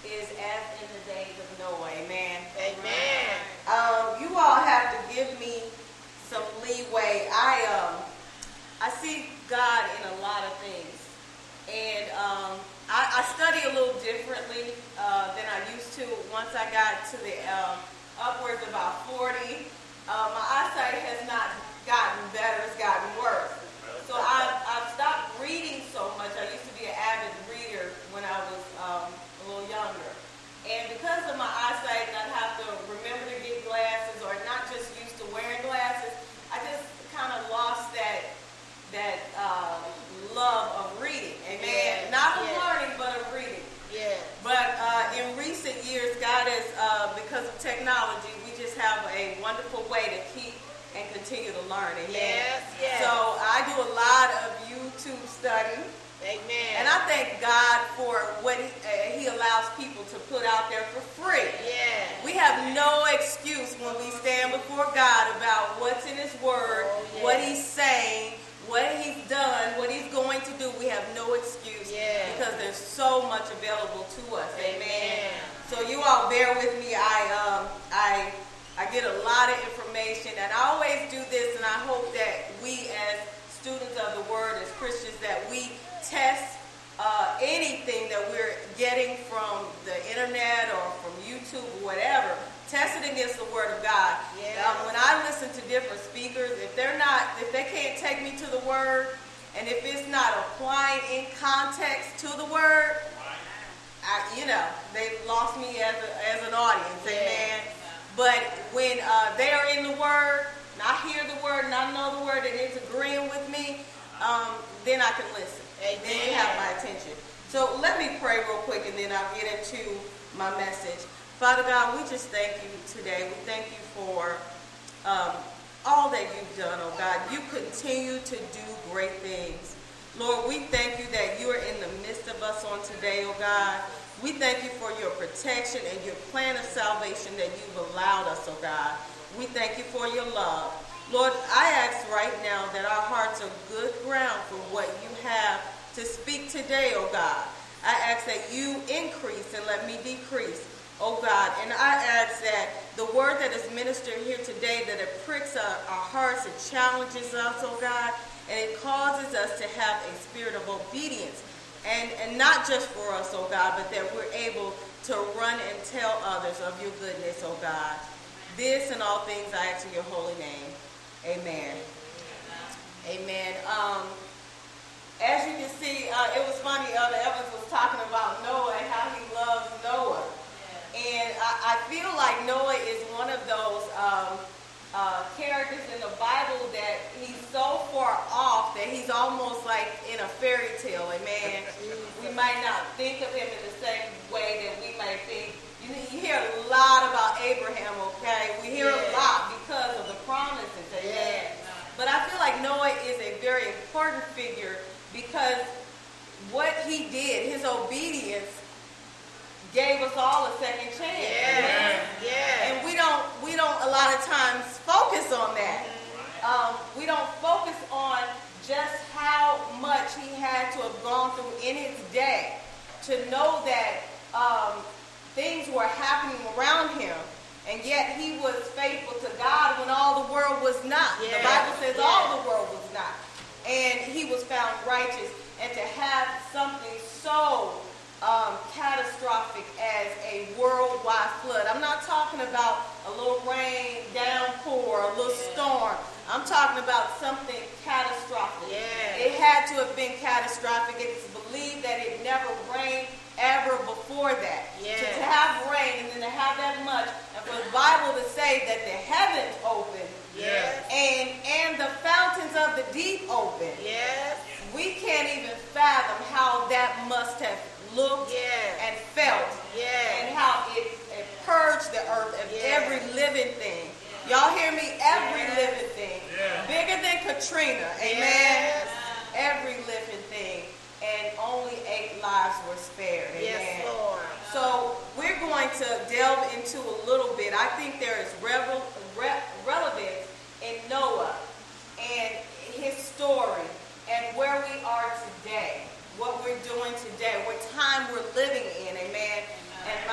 is as in the days of Noah. Amen. Amen. You all have to give me some leeway. I see God in a lot of things, and I study a little differently than I used to. Once I got to the upwards of about 40, my eyesight has not gotten better; it's gotten worse. So I've stopped reading so much. I used to be an avid reader when I was a little younger, and because of my eyesight, and I'd have to remember to get glasses, or not just used to wearing glasses, I just kind of lost that love of reading. Amen. Yes, Not of yes. learning, but of reading. Yes. But in recent years, God has, because of technology, we just have a wonderful way to keep and continue to learn. Amen. Yes, yes. So I do a lot of YouTube study. Amen. And I thank God for what he allows people to put out there for free. Yes. We have no excuse when we stand before God about what's in His Word, yes. what He's saying, what He's done, what He's going to do. We have no excuse because there's so much available to us. Amen. So you all bear with me. I get a lot of information, and I always do this, and I hope that we as students of the Word, as Christians, that we test anything that we're getting from the internet or from YouTube or whatever. Test it against the Word of God. Yes. When I listen to different speakers, if they can't take me to the Word, and if it's not applying in context to the Word, they've lost me as an audience. Yes. Amen. But when they are in the Word, and I hear the Word, and I know the Word, and it's agreeing with me, then I can listen. Amen. Then you have my attention. So let me pray real quick, and then I'll get into my message. Father God, we just thank you today. We thank you for all that you've done, oh God. You continue to do great things. Lord, we thank you that you are in the midst of us on today, oh God. We thank you for your protection and your plan of salvation that you've allowed us, oh God. We thank you for your love. Lord, I ask right now that our hearts are good ground for what you have to speak today, oh God. I ask that you increase and let me decrease, oh God. And I ask that the word that is ministered here today, that it pricks our hearts, it challenges us, oh God, and it causes us to have a spirit of obedience. And not just for us, oh God, but that we're able to run and tell others of your goodness, oh God. This and all things I ask in your holy name. Amen. Amen. As you can see, it was funny, Evans was talking about Noah and how he loves Noah. And I feel like Noah is one of those characters in the Bible that he's so far off that he's almost like in a fairy tale. Amen. We might not think of him in the same way that we might think. You hear a lot about Abraham, okay? We hear a lot because of the promises. Amen. But I feel like Noah is a very important figure because what he did, his obedience, gave us all a second chance. And we don't a lot of times focus on that. We don't focus on just how much he had to have gone through in his day to know that things were happening around him, and yet he was faithful to God when all the world was not. The Bible says all the world was not. And he was found righteous. And to have something so catastrophic as a worldwide flood. I'm not talking about a little rain, downpour, a little storm. I'm talking about something catastrophic. It had to have been catastrophic. It's believed that it never rained ever before that. To have rain and then to have that much, and for the Bible to say that the heavens opened and the fountains of the deep opened. We can't even fathom how that must have looked and felt, and how it purged the earth of every living thing. Y'all hear me? Every living thing. Bigger than Katrina. Amen. Every living thing. And only 8 lives were spared. Amen. So we're going to delve into a little bit. I think there is relevance in Noah and his story and where we are today, what we're doing today, what time we're living in, amen, and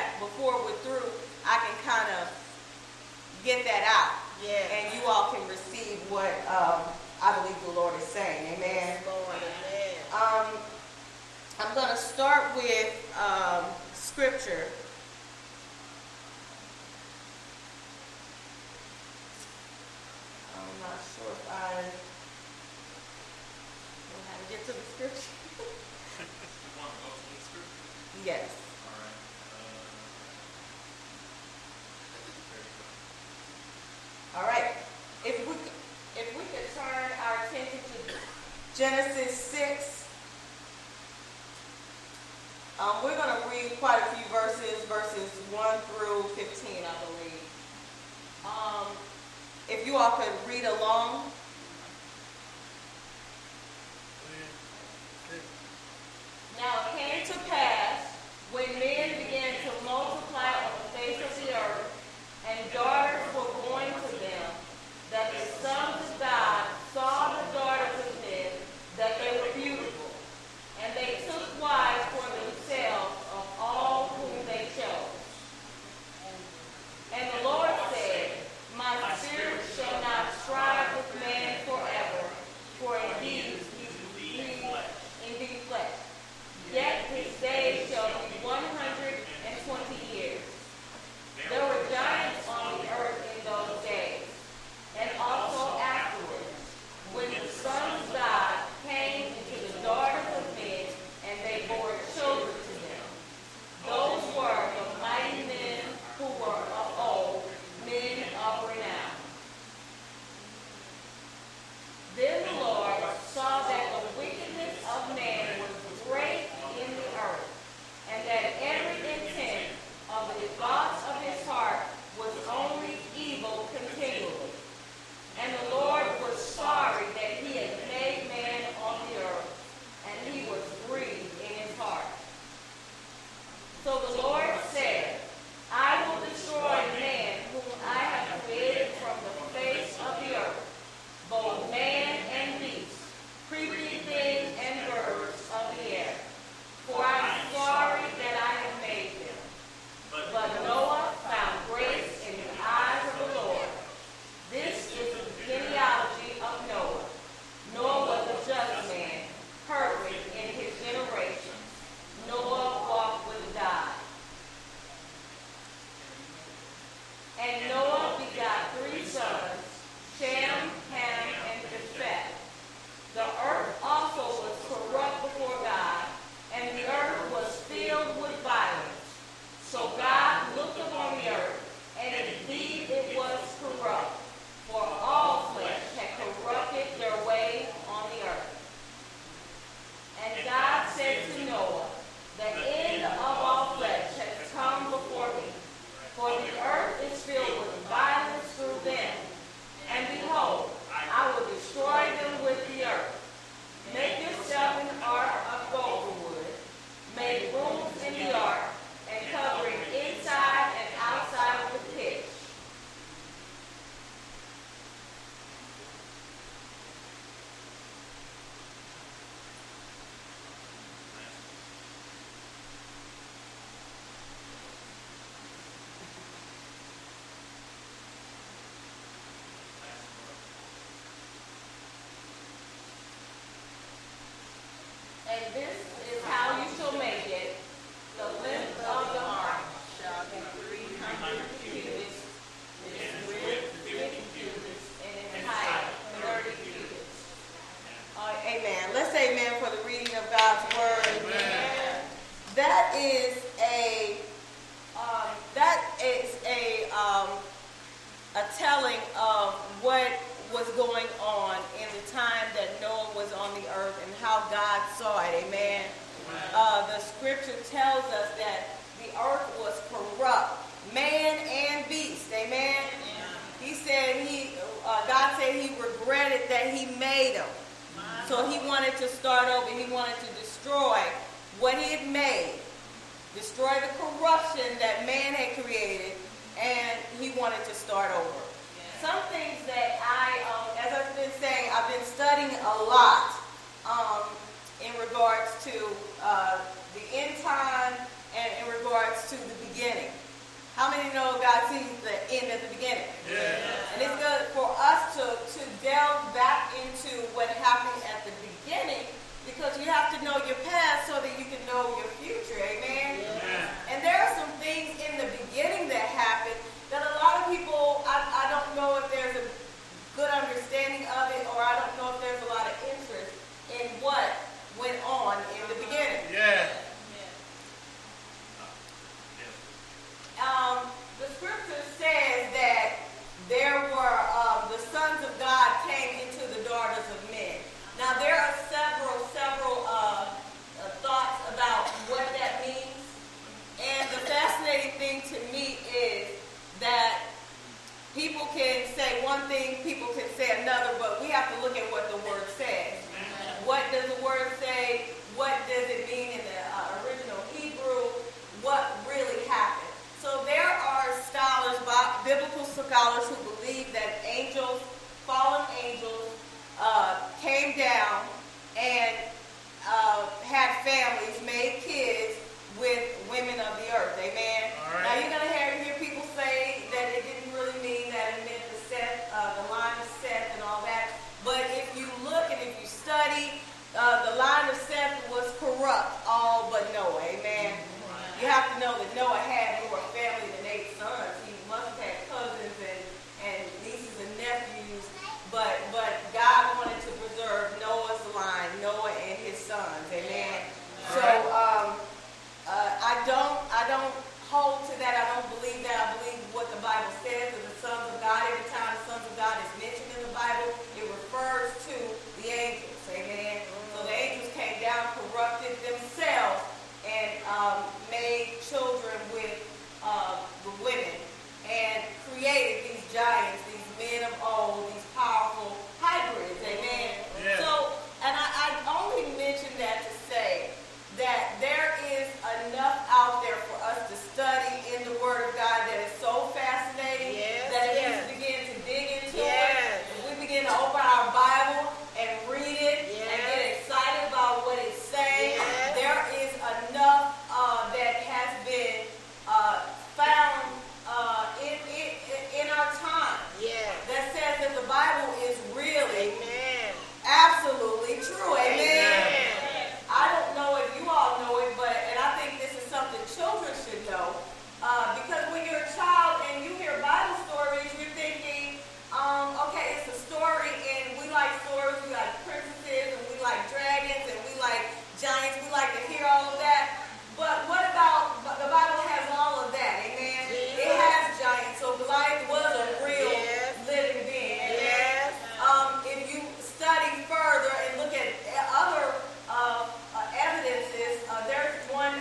that before we're through, I can kind of get that out. Yes. And you all can receive what I believe the Lord is saying. Amen. Lord, amen. I'm going to start with scripture. I'm not sure if I know how to get to the scripture. You want to go to the scripture? Yes. All right. There you go. All right. If we could turn our attention to Genesis 6. We're going to read quite a few verses 1 through 15, I believe. If you all could read along. Now it came to pass, when men began to multiply on the face of the earth, and daughters were born to them, that the sons of God saw the daughters of men, that they were beautiful. And they took wives for themselves of all whom they chose. And the Lord said, My spirit shall not strive with man forever, for indeed he is indeed flesh. Yet his days shall be 120 years. There were giants on the earth in those days, and also afterwards, when the sons of God came into the daughters of men, and they bore children to them. Those were the mighty men who were of old, men of renown. Then the Lord saw that the wickedness of man was great in the earth, and that every intent of the thoughts of his heart was only evil continually. And the Lord was sorry that he had made man on the earth, and he was grieved in his heart. So the Lord said, I will destroy man whom I have created from the face of the earth, both man and beast, creeping things and birds of the air. For I am sorry that I have made them. But Noah found grace in the eyes of the Lord. This is the genealogy of Noah. Noah was a just man, perfect in his generation. Noah walked with God. And Noah begot 3 sons, Shem, Ham, and Japheth. The earth also was corrupt before God, and the earth was filled with violence. So God looked upon the earth, and indeed it was corrupt, for all flesh had corrupted their way on the earth. And God said to Noah, the end of all flesh has come before me, for the earth is filled with violence through them. And behold, I will destroy them with the earth. Make yourself an ark of gopher wood, make rooms in the ark, and covering inside and outside with pitch. And this is how you shall make it. The length of the ark shall be 300 cubits, its width 50 cubits, and its height 30 cubits. Amen. Let's say amen for the reading of God's word. Amen. That is a telling of what was going on in the time that Noah was on the earth and how God saw it. Amen. The scripture tells us that the earth was corrupt, man and beast. Amen. He said God said he regretted that he made them. So he wanted to start over. He wanted to destroy what he had made, destroy the corruption that man had created, and he wanted to start over. Some things that as I've been saying, I've been studying a lot in regards to the end time and in regards to the beginning. How many know God sees the end at the beginning? Yeah. And it's good for us to delve back into what happened at the beginning, because you have to know your past so that you can know your future. Amen? Yeah. And there are some things in the beginning that happened that a lot of people, I don't know if there's a good understanding of it, or I don't know if there's a lot of interest in what went on in the beginning. Yeah. The scripture says that there were the sons of God came into the daughters of men. Now there are several thoughts about what that means, and the fascinating thing to me is that people can say one thing, people can say another, but we have to look at what the word says. What does the word say? What does it mean in the original Hebrew? What really happened? So there are scholars, biblical scholars, who believe that angels, fallen angels, came down and had families, made kids with women of the earth. Amen. All right. Now you're going to hear people say that it didn't really mean that it meant the line of Seth and all that. But if you look and if you study, the line of Seth was corrupt, all but Noah. Amen. You have to know that Noah had more family than 8 sons. He must have had cousins and nieces and nephews. But God wanted to preserve Noah's line, Noah and his sons. Amen. So I don't hold to that. I don't believe that. I believe what the Bible says of the sons of God. Every time the sons of God is mentioned in the Bible, it refers to the angels. Amen. So the angels came down, corrupted themselves, and made children with the women, and created these giants, these men of old, these powerful hybrids. Amen. Yeah. So, and I only mention that to say that there is enough out there for us to study in the Word of God that is so fascinating that if we begin to dig into it, if we begin to open our Bible and read it and get excited about what it's saying, there is enough that has been found in our time that says that the Bible is really absolutely true. Amen. I don't know if you all know it, and I think this is something children should know, because when you're a child and you hear Bible stories, you're thinking, okay, it's a story, and we like stories, we like princesses, and we like dragons, and we like giants, we like to hear all of that. But what about, the Bible has all of that, amen? It has giants, so Goliath was a real living being. If you study further and look at other evidences, there's one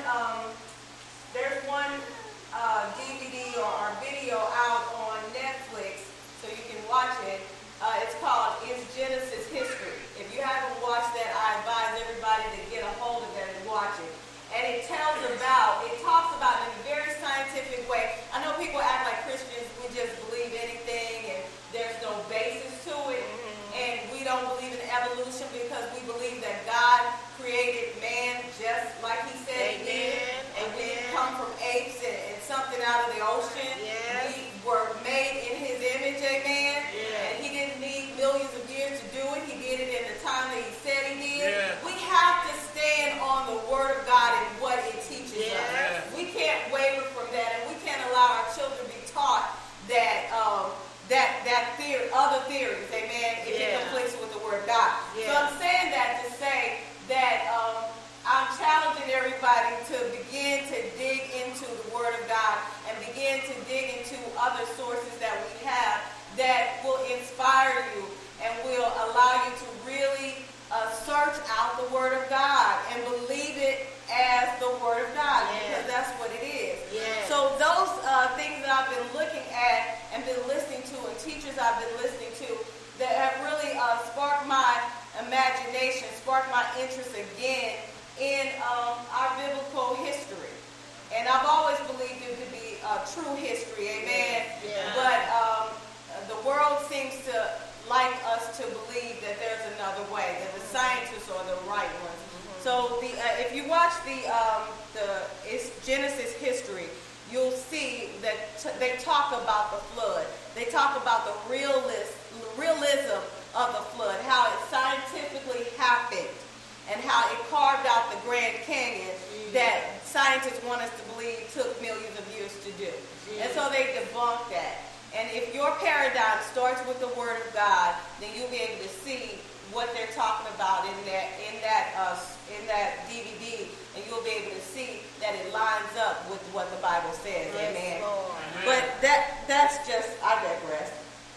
DVD or video out on Netflix, so you can watch it. It's called Is Genesis History. If you haven't watched that, I advise everybody to get a hold of that and watch it. And it talks about in a very scientific way. I know people act like Christians, we just believe anything and there's no basis to it. And we don't believe in evolution because we believe that God created man just like he said he did. And we didn't come from apes and something out of the ocean. We were made in his image, amen. And he didn't need millions of years to do it. He did it in the time that he said he did. We have to stand on the Word of God and what it teaches us. We can't waver from that, and we can't allow our children to be taught that other theories, amen, if it conflicts with the Word of God. So I'm saying that to say that I'm challenging everybody to begin to dig into the Word of God and begin to dig into other sources that we have that will inspire you and will allow you to really search out the Word of God and believe it as the Word of God, because that's what it is. So those things that I've been looking at and been listening to, and teachers I've been listening to, that have really sparked my imagination, sparked my interest again in our biblical history. And I've always believed it to be true history, amen. But the world seems to like us to believe that there's another way, that the scientists are the right ones. So if you watch it's Genesis History, they talk about the flood. They talk about the realism of the flood, how it scientifically happened, and how it carved out the Grand Canyon that scientists want us to believe took millions of years to do. And so they debunk that. And if your paradigm starts with the Word of God, then you'll be able to see what they're talking about in that DVD, and you'll be able to see that it lines up with what the Bible says. Yes, amen. Lord. But that's just, I digress.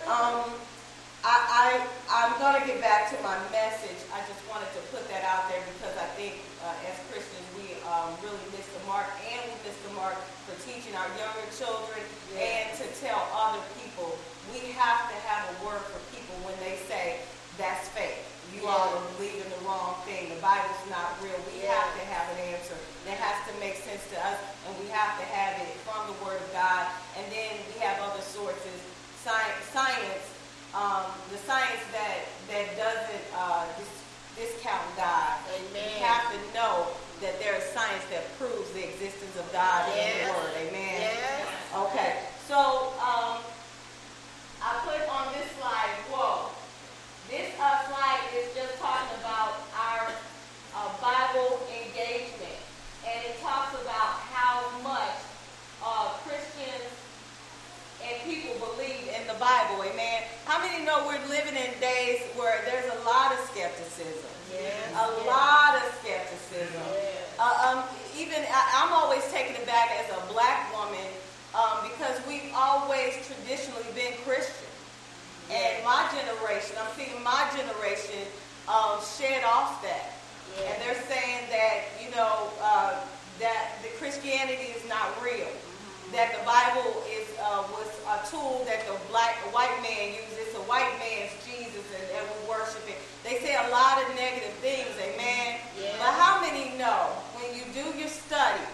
I'm going to get back to my message. I just wanted to put that out there because I think as Christians we really miss the mark, and we miss the mark for teaching our younger children and to tell other people. We have to have a word for people when they say, that's fake. You all are believing the wrong thing. The Bible's not real. We have to have an answer that has to make sense to us, and we have to have it from the Word of God. And then we have other sources, science, the science that doesn't discount God. Amen. You have to know that there is science that proves the existence of God in the Word. Amen. Yes. Okay. So I put on this slide. Whoa. This slide is just talking about our Bible engagement, and it talks about how much Christians and people believe in the Bible. Amen. How many know we're living in days where there's a lot of skepticism? Yes. A lot of skepticism. Yes. Even I'm always taken aback as a black woman because we've always traditionally been Christian. And my generation, I'm seeing my generation shed off that. Yeah. And they're saying that, that the Christianity is not real. Mm-hmm. That the Bible was a tool that the white man used. It's a white man's Jesus, and we worship it. They say a lot of negative things, amen? Yeah. But how many know when you do your study,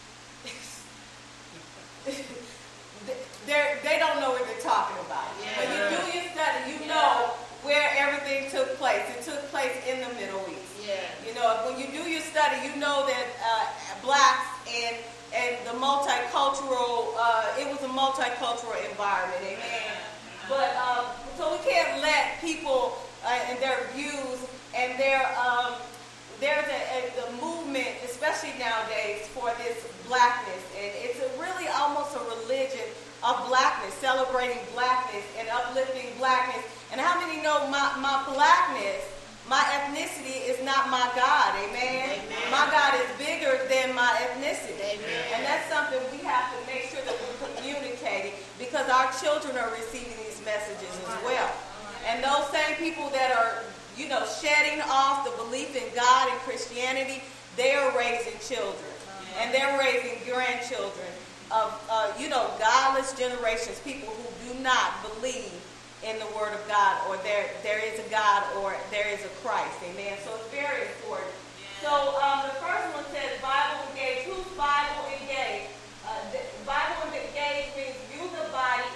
they don't know what they're talking about. Yeah. When you do your study, you know where everything took place. It took place in the Middle East. Yeah. When you do your study, you know that blacks and the multicultural, it was a multicultural environment, amen. But so we can't let people and their views and there's a movement, especially nowadays, for this blackness, and it's really almost a religion of blackness, celebrating blackness and uplifting blackness. And how many know my blackness, my ethnicity is not my God, amen? Amen. My God is bigger than my ethnicity. Amen. And that's something we have to make sure that we're communicating, because our children are receiving these messages as well. And those same people that are, shedding off the belief in God and Christianity, they are raising children. And they're raising grandchildren of, godless generations, people who do not believe in the Word of God, or there is a God, or there is a Christ. Amen. So it's very important. So the first one says Bible engaged. Who's Bible engaged? Bible engaged means use the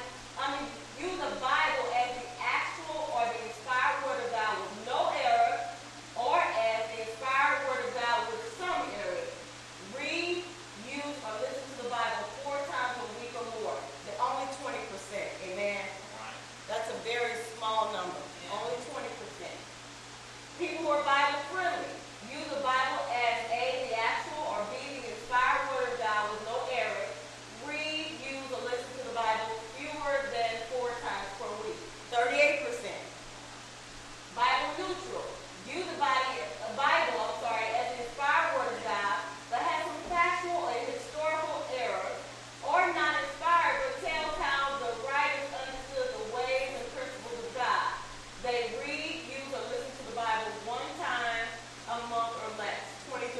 Bible as the actual or the inspired Word of God with no error, or as the inspired Word of God with some error. Read, use, or listen to the Bible 4 times a week or more. They're only 20%. Amen. That's a very small number. Only 20%. People who are Bible friendly use the Bible as A, the actual, or B, the inspired Word of God with no error. Read, use, or listen to the Bible fewer than 4 times per week. 38%. Bible neutral. Use the Bible as the inspired Word of God, but has some factual and historical errors, or not inspired, but tells how the writers understood the ways and principles of God. They read, use, or listen to the Bible 1 time a month or less. 23%.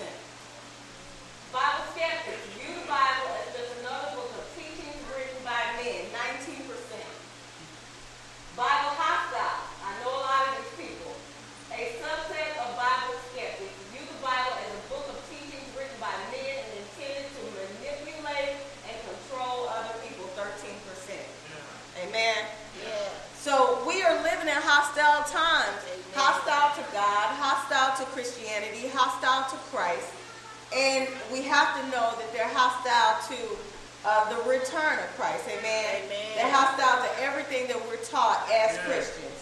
Bible skeptics view the Bible as just another book of teachings written by men. 19%. Bible hostile. I know a lot of these people. A subset of Bible skeptics view the Bible as a book of teachings written by men and intended to manipulate and control other people. 13%. Amen. Yeah. So we are living in hostile times. Amen. Hostile to God, hostile to Christianity, hostile to Christ. And we have to know that they're hostile to the return of Christ. Amen. Amen. They're hostile to everything that we're taught as Christians.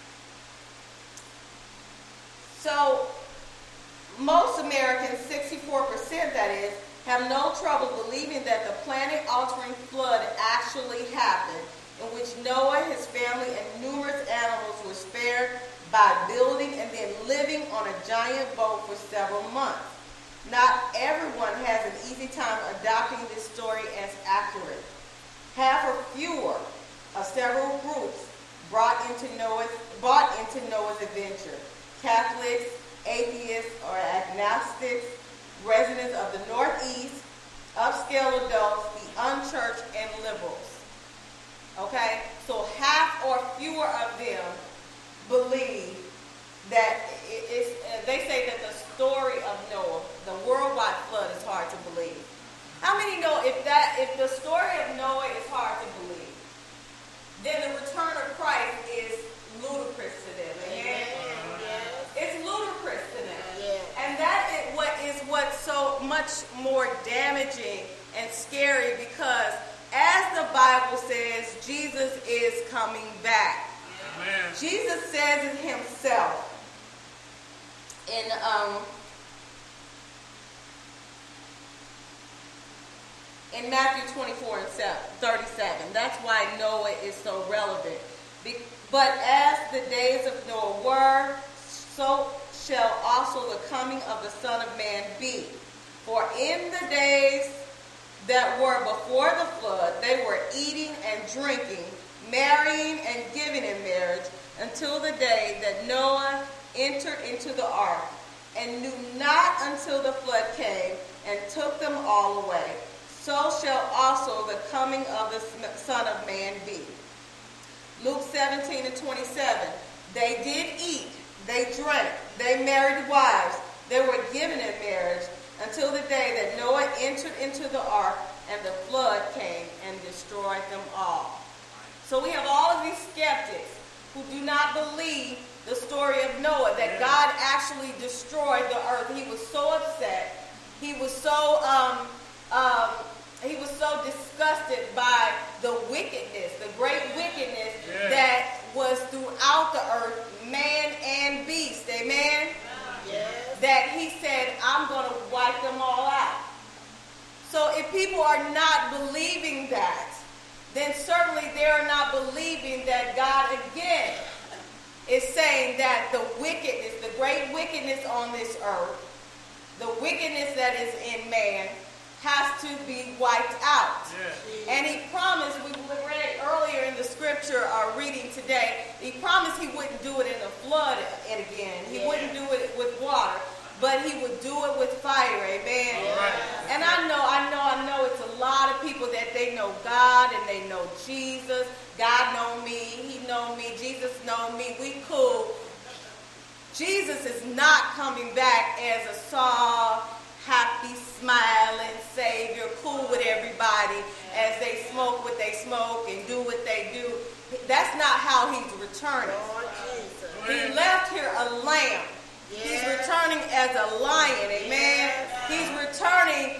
So most Americans, 64% that is, have no trouble believing that the planet-altering flood actually happened, in which Noah, his family, and numerous animals were spared by building and then living on a giant boat for several months. Not everyone has an easy time adopting this story as accurate. Half or fewer of several groups brought into Noah's adventure. Catholics, atheists, or agnostics, residents of the Northeast, upscale adults, the unchurched, and liberals. Okay? So half or fewer of them believe that they say that the story of Noah, the worldwide flood, is hard to believe. How many know if the story of Noah is hard to believe, then the return of Christ is ludicrous to them? Amen? It's ludicrous to them. Yeah. And that is what's so much more damaging and scary, because as the Bible says, Jesus is coming back. Amen. Jesus says it himself in Matthew 24 and 37. That's why Noah is so relevant. But as the days of Noah were, so shall also the coming of the Son of Man be. For in the days that were before the flood, they were eating and drinking, marrying and giving in marriage, until the day that Noah entered into the ark, and knew not until the flood came and took them all away. So shall also the coming of the Son of Man be. Luke 17 and 27. They did eat, they drank, they married wives, they were given in marriage, until the day that Noah entered into the ark, and the flood came and destroyed them all. So we have all of these skeptics who do not believe the story of Noah, that God actually destroyed the earth. He was so upset. He was so disgusted by the wickedness, the great wickedness that was throughout the earth, man and beast. Amen? Yes. That he said, I'm going to wipe them all out. So if people are not believing that, then certainly they are not believing that God again is saying that the wickedness, the great wickedness on this earth, the wickedness that is in man, has to be wiped out. Yeah. And he promised, we read earlier in the scripture reading today, he promised he wouldn't do it in a flood again. He wouldn't do it with water, but he would do it with fire. Amen. Right. And I know it's a lot of people that they know God and they know Jesus. God know me, he know me, Jesus know me, we cool. Jesus is not coming back as a soft, happy, smiling Savior, cool with everybody as they smoke what they smoke and do what they do. That's not how he's returning. He left here a lamb. He's returning as a lion, amen? He's returning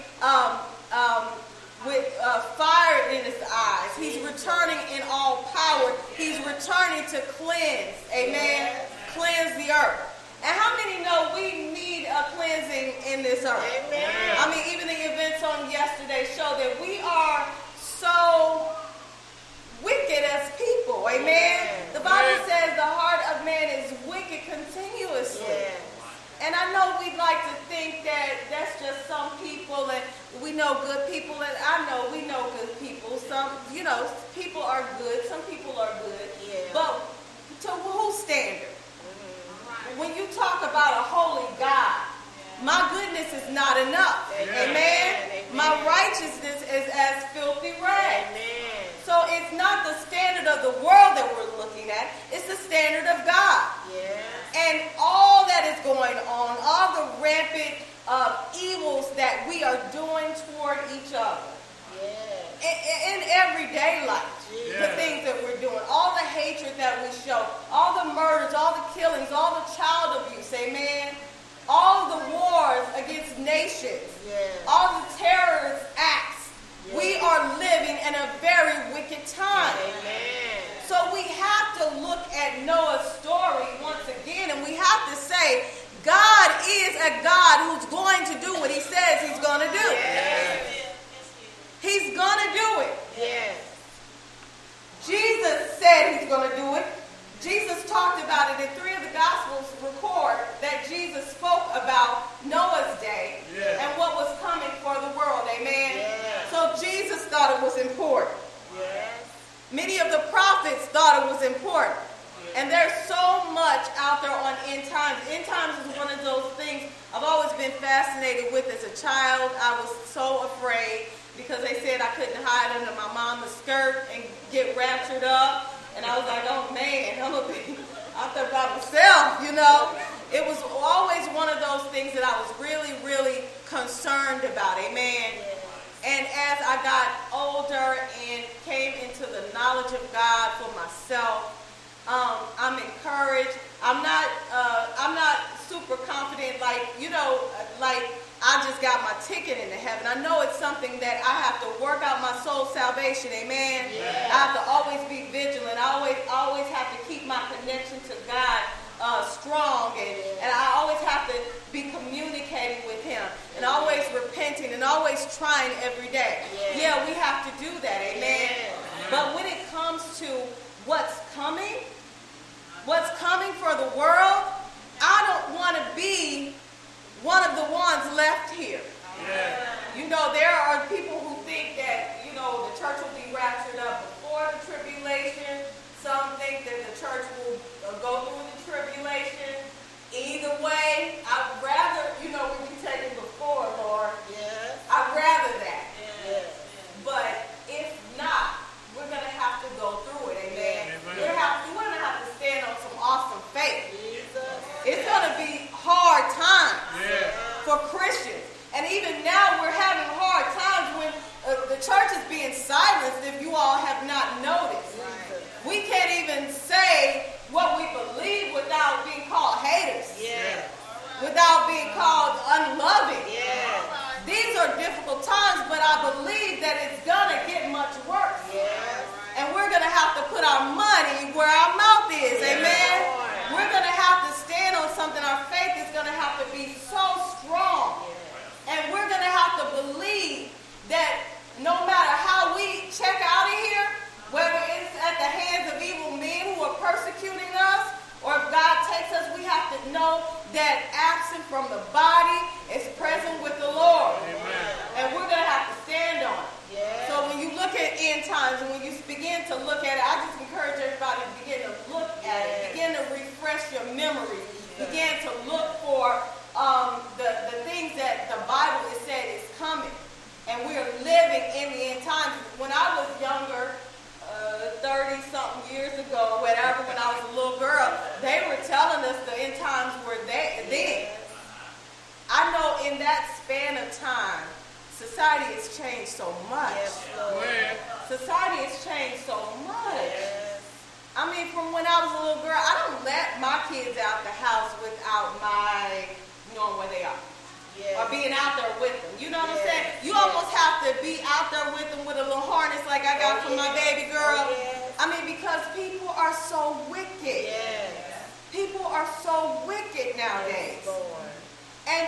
with fire in his eyes. He's returning in all power. He's returning to cleanse, amen? Cleanse the earth. And how many know we need a cleansing in this earth? Amen. I mean, even the events on yesterday show that we are so wicked as people. Amen. The Bible says the heart of man is wicked continuously. And I know we'd like to think that that's just some people, and we know good people, and I know we know good people. Some, people are good. Some people are good. Yeah. But to whose standard? When you talk about a holy God, my goodness is not enough. Amen. My righteousness is as filthy rags. So it's not the standard of the world that we're looking at. It's the standard of God. And all that is going on, all the rampant evils that we are doing toward each other. In everyday life, the things that we're doing, all the hatred that we show, all the murders, all the killings, all the child abuse, amen, all the wars against nations, all the terrorist acts, we are say, God is a God who's going to do what he says he's going to do. Yes. He's going to do it. Yes. Jesus said he's going to do it. Jesus talked about it in 3 of the Gospels record that Jesus spoke about Noah's day and what was coming for the world. Amen. Yes. So Jesus thought it was important. Yes. Many of the prophets thought it was important. And there's so much out there on end times. End times is one of those things I've always been fascinated with as a child. I was so afraid because they said I couldn't hide under my mama's skirt and get raptured up. And I was like, oh man, I'm going to be out there by myself, you know. It was always one of those things that I was really, really concerned about. Amen. And as I got older and came into the knowledge of God for myself, I'm encouraged. I'm not super confident, like I just got my ticket into heaven. I know it's something that I have to work out my soul salvation. Amen. Yeah. I have to always be vigilant. I always have to keep my connection to God strong, and I always have to be communicating with him and always repenting and always trying every day. Yeah, we have to do that. Amen. But when it comes to what's coming for the world, I don't want to be one of the ones left here. You know, there are people who think that, you know, the church will be raptured up before the tribulation. Some think that the church will go through the tribulation. Either way, I'd rather, you know, we be taken before, Lord. Yes. I'd rather that. Yes. But if not, we're going to have to go through it. Amen. We're going to have to stand on some awesome faith. Jesus. It's going to be hard times for Christians. And even now we're having hard times when the church is being silenced, if you all have not noticed. Right. We can't even say what we believe without being called haters. Yes. Without being called unloving. Yes. These are difficult times, but I believe that it's going to get much worse. Yes. And we're going to have to put our money where our mouth is. Amen. We're going to have to stand on something. Our faith is going to have to be so strong. And we're going to have to believe that no matter how we check out of here, whether it's at the hands of evil men who are persecuting us, or if God takes us, we have to know that absent from the body is present with the Lord. Amen. And we're going to have to stand on it. Yes. So when you look at end times and when you begin to look at it, I just encourage everybody to begin to look at it. Begin to refresh your memory. Begin to look for the things that the Bible has said is coming. And we are living in the end times. When I was younger, 30-something years ago, whatever, when I was a little girl, they were telling us the end times were then. I know in that span of time, society has changed so much. Yes, Lord. Society has changed so much. Yes. I mean, from when I was a little girl, I don't let my kids out the house without my knowing where they are. Yes. Or being out there with them. You know what I'm Yes. saying? You almost have to be out there with them with a little harness like I got from my baby girl. Yes. I mean, because people are so wicked. Yes. People are so wicked nowadays. Yes, Lord. And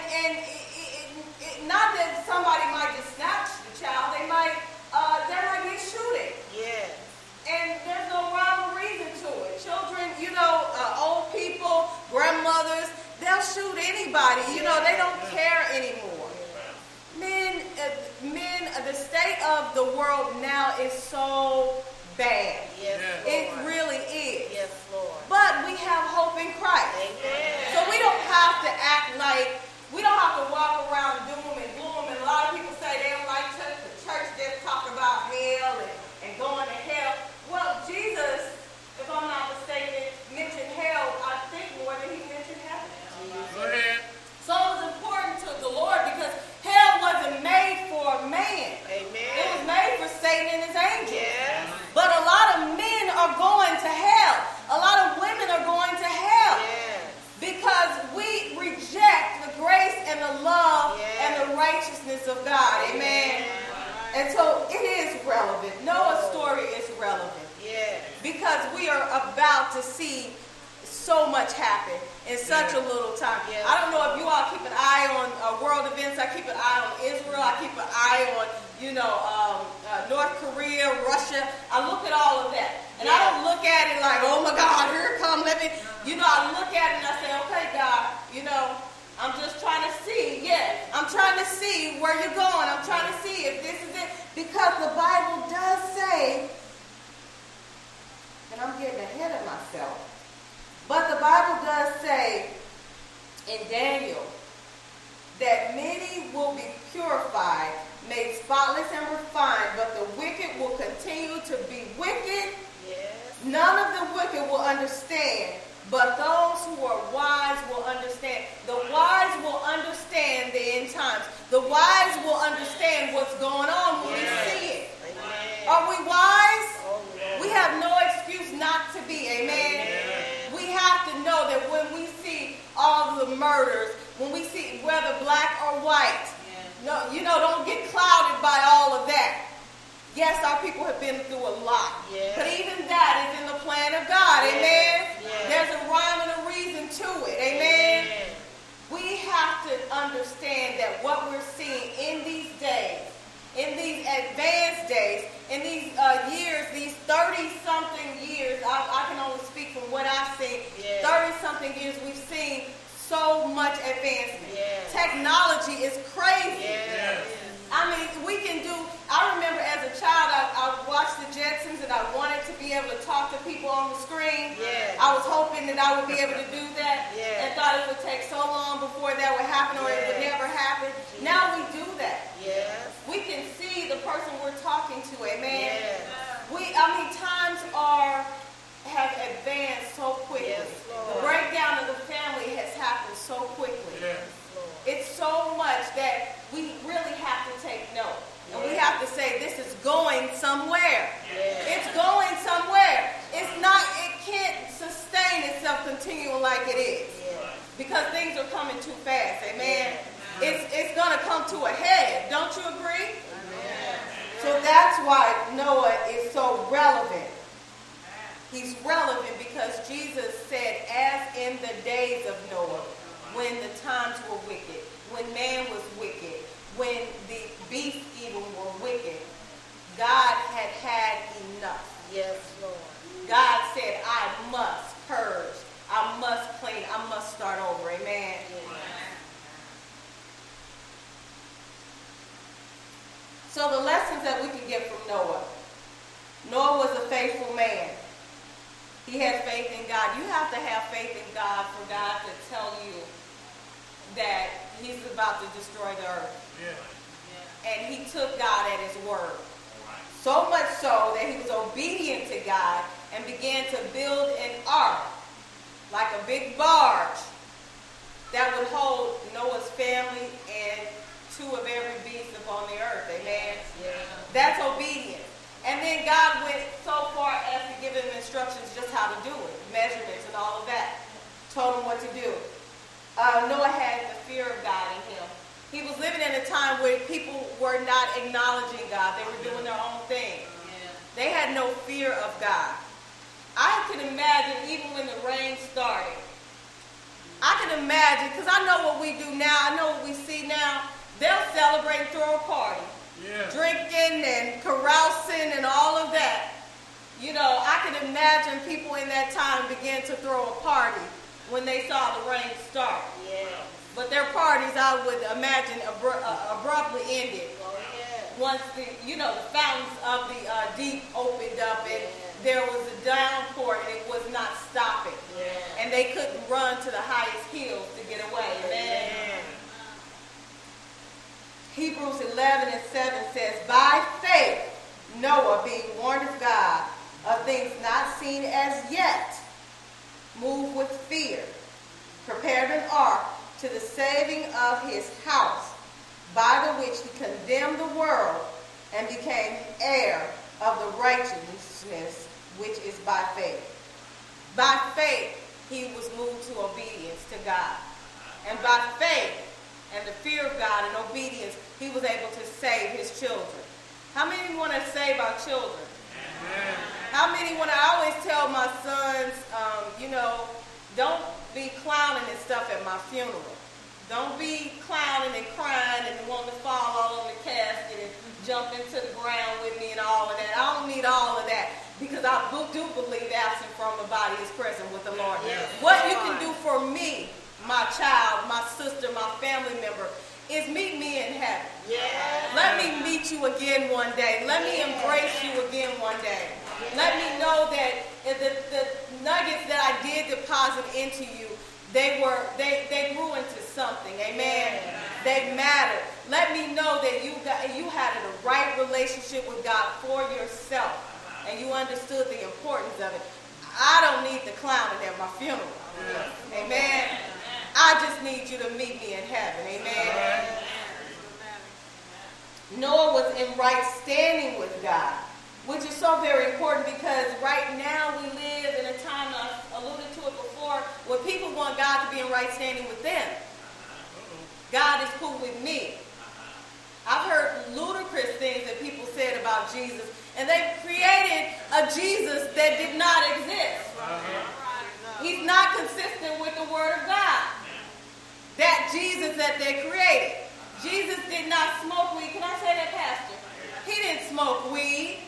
not that somebody might just snatch the child. There might be a shooting. Yes. And there's no rhyme or reason to it. Children, you know, old people, grandmothers, they'll shoot anybody. You know, they don't care anymore. Men, the state of the world now is so bad. Yes, It Lord. really is. Yes, Lord. But we have hope in Christ. Amen. So we don't have to act like, we don't have to walk around doom and gloom. And a lot of people say they don't like church. The church just talk about hell and going to hell. Well, Jesus, if I'm not mistaken, mentioned hell, I think, more than he mentioned heaven. Go ahead. So it was important to the Lord because hell wasn't made for man. Amen. It was made for Satan and his angels. Yes. But a lot of men are going to hell. A lot of women are going to hell. Yes. Because we reject the grace and the love and the righteousness of God. Amen. And so it is relevant. Noah's story is relevant. Yes. Because we are about to see so much happened in such a little time. Yes. I don't know if you all keep an eye on world events. I keep an eye on Israel. I keep an eye on, North Korea, Russia. I look at all of that. And I don't look at it like, oh my God, here it comes. Let me, I look at it and I say, okay, God, I'm just trying to see. Yeah, I'm trying to see where you're going. I'm trying to see if this is it. Because the Bible does say, and I'm getting ahead of myself, but the Bible does say in Daniel that many will be purified, made spotless and refined, but the wicked will continue to be wicked. Yes. None of the wicked will understand, but those who are wise will understand. The wise will understand the end times. The wise will understand what's going on when we see it. Amen. Are we wise? Oh, yes. We have no excuse not to be. Amen. We have to know that when we see all the murders, when we see whether black or white, don't get clouded by all of that. Yes, our people have been through a lot. Yes. But even that is in the plan of God. Yes. Amen. Yes. There's a rhyme and a reason to it. Amen. Amen. We have to understand that what we're seeing in these days, in these advanced days, in these years, these 30-something years, I can only speak from what I've seen. Yes. 30-something years, we've seen so much advancement. Yes. Technology is crazy. Yes. I mean, I remember as a child, I watched the Jetsons and I wanted to be able to talk to people on the screen. Yes. I was hoping that I would be able to do that Yes. and thought it would take so long before that would happen or it would Yes. never happen. Now we do that. Yes. We can see the person we're talking to, amen? Yes. Times have advanced so quickly. Yes, Lord. The breakdown of the family has happened so quickly. Yeah. Lord. It's so much that we really have to take note. And we Yes. have to say, this is going somewhere. Yes. It's going somewhere. It can't sustain itself continuing like it is. Yes. Because things are coming too fast. Amen. Yes. It's going to come to a head. Don't you agree? Amen. So that's why Noah is so relevant. He's relevant because Jesus said, as in the days of Noah, when the times were wicked, when man was wicked, when the beasts even were wicked, God had enough. Yes, Lord. God said, I must purge, I must clean, I must start over. Amen. So the lessons that we can get from Noah. Noah was a faithful man. He had faith in God. You have to have faith in God for God to tell you that he's about to destroy the earth. Yeah. And he took God at his word. So much so that he was obedient to God and began to build an ark, like a big barge, that would hold Noah's family and 2 of every beast upon the earth. Amen. Yeah. That's obedience. And then God went so far as to give him instructions just how to do it, measurements and all of that. Told him what to do. Noah had the fear of God in him. He was living in a time where people were not acknowledging God. They were doing their own thing. They had no fear of God. I can imagine even when the rain started. I can imagine, because I know what we do now. I know what we see now. They'll celebrate and throw a party. Yeah. Drinking and carousing and all of that. I can imagine people in that time began to throw a party when they saw the rain start. Yeah. But their parties, I would imagine, abruptly ended. Oh, yeah. Once the fountains of the deep opened up and there was a downpour and it was not stopping. Yeah. And they couldn't run to the highest hills to get away. Amen. Amen. Hebrews 11:7 says, by faith, Noah, being warned of God of things not seen as yet, moved with fear, prepared an ark to the saving of his house, by the which he condemned the world and became heir of the righteousness which is by faith. By faith, he was moved to obedience to God. And by faith and the fear of God and obedience, he was able to save his children. How many want to save our children? Amen. How many want to? I always tell my sons, don't be clowning and stuff at my funeral. Don't be clowning and crying and wanting to fall all on the casket and jump into the ground with me and all of that. I don't need all of that because I do believe absent from the body is present with the Lord. Yes. What you can do for me, my child, my sister, my family member, is meet me in heaven. Yes. Let me meet you again one day. Let me embrace you again one day. Let me know that the nuggets that I did deposit into you, they grew into something. Amen. They mattered. Let me know that you had a right relationship with God for yourself, and you understood the importance of it. I don't need the clowning at my funeral. Amen. I just need you to meet me in heaven. Amen. Noah was in right standing with God, which is so very important because right now we live in a time, I alluded to it before, where people want God to be in right standing with them. God is cool with me. I've heard ludicrous things that people said about Jesus, and they created a Jesus that did not exist. He's not consistent with the Word of God. That Jesus that they created. Jesus did not smoke weed. Can I say that, Pastor? He didn't smoke weed.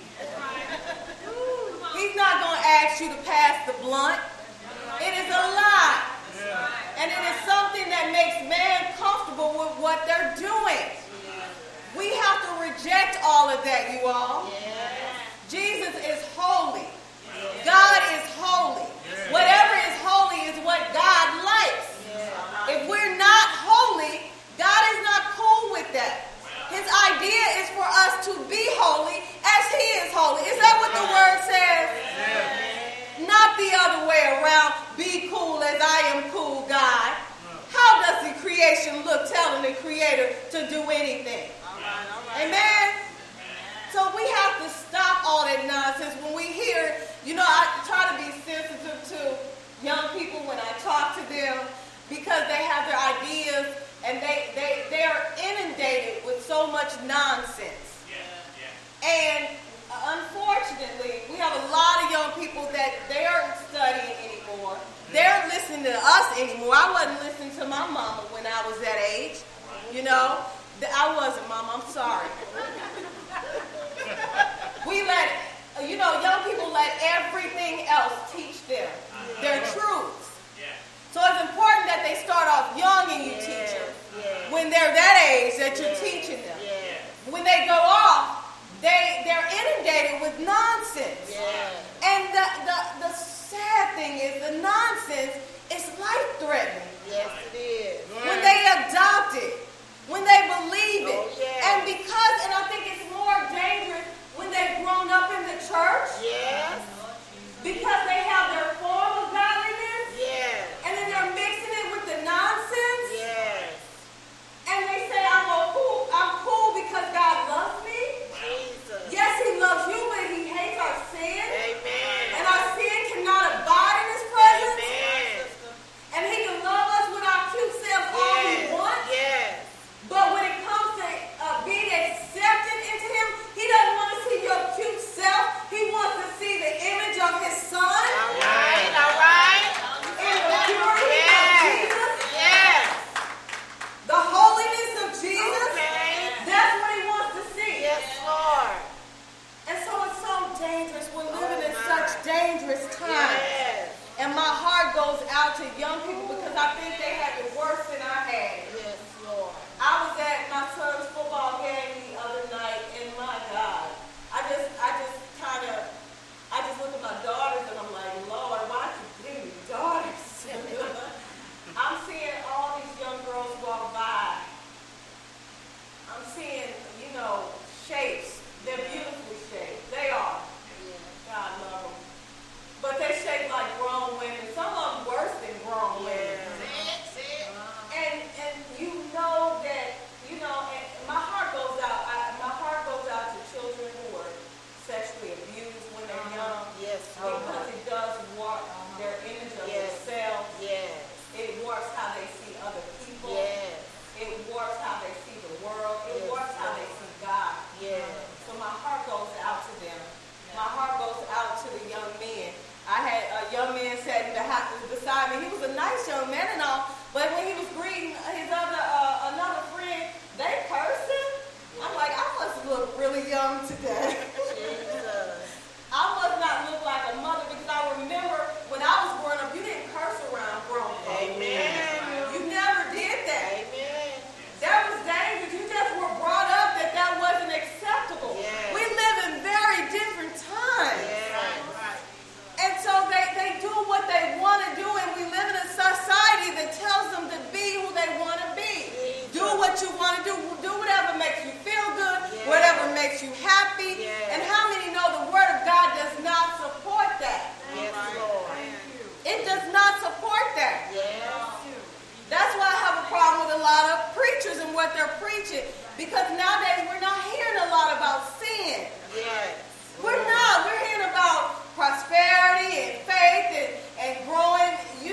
He's not going to ask you to pass the blunt. It is a lie. And it is something that makes man comfortable with what they're doing. We have to reject all of that, you all. Jesus is holy. God is holy. Whatever is holy is what God likes. If we're not holy, God is not cool with that. His idea is for us to be holy as He is holy. Is that what the Word says? Not the other way around. Be cool as I am cool, God. How does the creation look telling the Creator to do anything? Amen? So we have to stop all that nonsense. When we hear, I try to be sensitive to young people when I talk to them because they have their ideas and they are inundated with so much nonsense. And unfortunately, we have a lot of young people that they aren't studying anymore. They aren't listening to us anymore. I wasn't listening to my mama when I was that age. I wasn't, Mama. I'm sorry. Young people let everything else teach them their truths. So it's important that they start off young and you teach them. When they're that age that you're teaching them. When they go off, they're inundated with nonsense. And the sad thing is the nonsense is life-threatening. Yes, it is. When they adopt it, when they believe it. And I think it's more dangerous when they've grown up in the church. Because they have their form of godliness. And then they're mixing it with the nonsense. And they say, I'm cool because God loves me. Yes, He loves you, but He hates our sin. And our sin cannot abide in His presence. And He can love us with our cute selves all He wants. But when it comes to being accepted into Him, He doesn't want to see your cute self. He wants to see the image of His Son. All right. In the purity of Jesus. The holiness of Jesus. That's what He wants to see. Yes, Lord. And so it's so dangerous. We're living in such dangerous times. And my heart goes out to young people because I think they have it worse than I had. Yes, Lord. I was at my son's football game the other night, and my God, I just look at my daughters and I'm like, Lord, why did you give me daughters? I'm seeing all these young girls walk by. I'm seeing, shapes. They're beautifully shaped. They are. God love them. But they're shaped like grown women. Some of them worse than grown women. And you know that, and my heart goes out. My heart goes out to children who are sexually abused when they're young. Because it does warp their image of themselves. It warps how they see other people. It warps how they see the world. It warps how they see God. So my heart young today. Jesus. I must not look like a mother because I remember when I was growing up, you didn't curse around grown folks. Amen. You never did that. Amen. That was dangerous. You just were brought up that that wasn't acceptable. Yes. We live in very different times. Yes. And so they do what they want to do, and we live in a society that tells them to be who they want to be. Jesus. Do what you want to do. Do whatever makes you feel good, Yes. whatever makes you happy. Yes. And how many know the Word of God does not support that? Yes, Lord. It does not support that. Yes. That's why I have a problem with a lot of preachers and what they're preaching. Because nowadays we're not hearing a lot about sin. Yes. We're not. We're hearing about prosperity and faith and growing,